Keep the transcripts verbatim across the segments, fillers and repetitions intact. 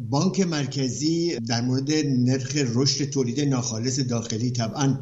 بانک مرکزی در مورد نرخ رشد تولید ناخالص داخلی طبعا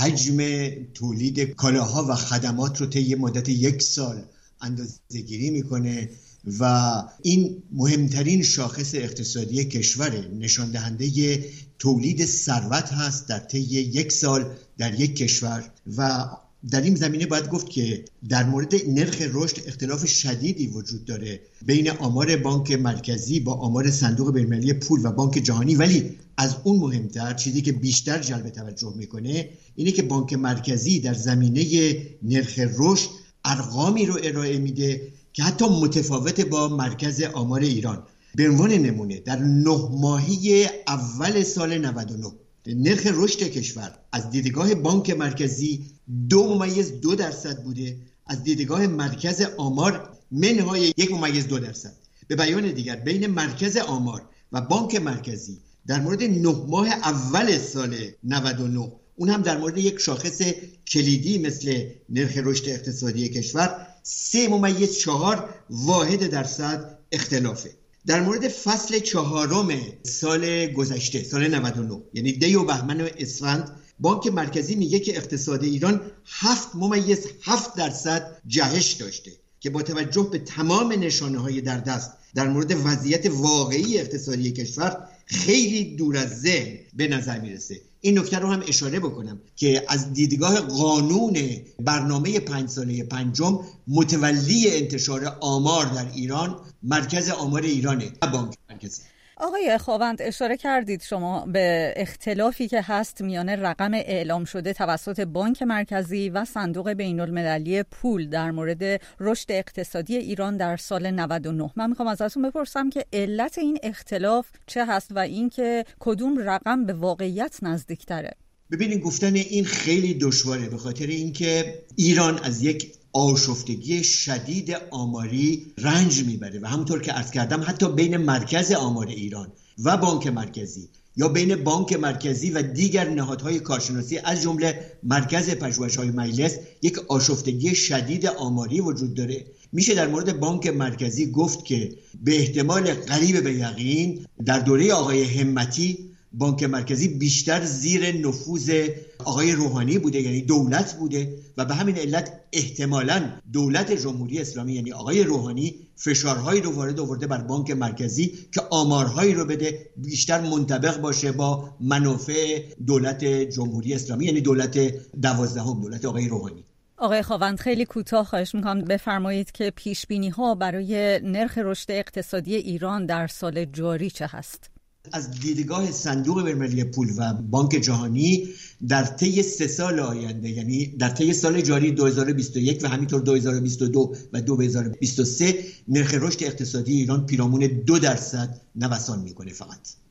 حجم تولید کالاها و خدمات رو طی مدت یک سال اندازه‌گیری میکنه و این مهمترین شاخص اقتصادی کشوره، نشان دهنده تولید ثروت هست در طی یک سال در یک کشور. و در این زمینه باید گفت که در مورد نرخ رشد اختلاف شدیدی وجود داره بین آمار بانک مرکزی با آمار صندوق بین‌المللی پول و بانک جهانی، ولی از اون مهمتر چیزی که بیشتر جلب توجه میکنه اینه که بانک مرکزی در زمینه نرخ رشد ارقامی رو ارائه میده که حتی متفاوت با مرکز آمار ایران. به عنوان نمونه در نه ماهی اول سال نود و نه نرخ رشد کشور از دیدگاه بانک مرکزی دو ممیز دو درصد بوده، از دیدگاه مرکز آمار منهای یک ممیز دو درصد. به بیان دیگر بین مرکز آمار و بانک مرکزی در مورد نه ماه اول سال نود و نه، اون هم در مورد یک شاخص کلیدی مثل نرخ رشد اقتصادی کشور، سه ممیز چهار واحد درصد اختلافه. در مورد فصل چهارم سال گذشته سال نود و نه یعنی دی و بهمن و اسفند، بانک مرکزی میگه که اقتصاد ایران هفت ممیز هفت درصد جهش داشته که با توجه به تمام نشانه‌های در دست در مورد وضعیت واقعی اقتصادی کشور خیلی دور از ذهن به نظر میرسه. این نکته رو هم اشاره بکنم که از دیدگاه قانون برنامه پنج ساله پنجم متولی انتشار آمار در ایران مرکز آمار ایرانه و بانک مرکزی. آقای خاوند، اشاره کردید شما به اختلافی که هست میان رقم اعلام شده توسط بانک مرکزی و صندوق بین‌المللی پول در مورد رشد اقتصادی ایران در سال نود و نه. من میخوام ازتون بپرسم که علت این اختلاف چه هست و اینکه کدوم رقم به واقعیت نزدیک‌تره؟ ببینید، گفتن این خیلی دشواره به خاطر اینکه ایران از یک آشفتگی شدید آماری رنج میبره و همونطور که عرض کردم حتی بین مرکز آمار ایران و بانک مرکزی یا بین بانک مرکزی و دیگر نهادهای کارشناسی از جمله مرکز پژوهش‌های مجلس یک آشفتگی شدید آماری وجود داره. میشه در مورد بانک مرکزی گفت که به احتمال قریب به یقین در دوره آقای همتی بانک مرکزی بیشتر زیر نفوذ آقای روحانی بوده، یعنی دولت بوده، و به همین علت احتمالاً دولت جمهوری اسلامی یعنی آقای روحانی فشارهایی رو وارد آورده بر بانک مرکزی که آمارهایی رو بده بیشتر منطبق باشه با منافع دولت جمهوری اسلامی یعنی دولت دوازدهم، دولت آقای روحانی. آقای خاوند، خیلی کوتاه خواهش میکنم بفرمایید که پیشبینی ها برای نرخ رشد اقتصادی ایران در سال جاری چه هست؟ از دیدگاه صندوق بین‌المللی پول و بانک جهانی در طی سه سال آینده، یعنی در طی سال جاری دو هزار و بیست و یک و همینطور دو هزار و بیست و دو و دو هزار و بیست و سه، نرخ رشد اقتصادی ایران پیرامون دو درصد نوسان میکنه فقط.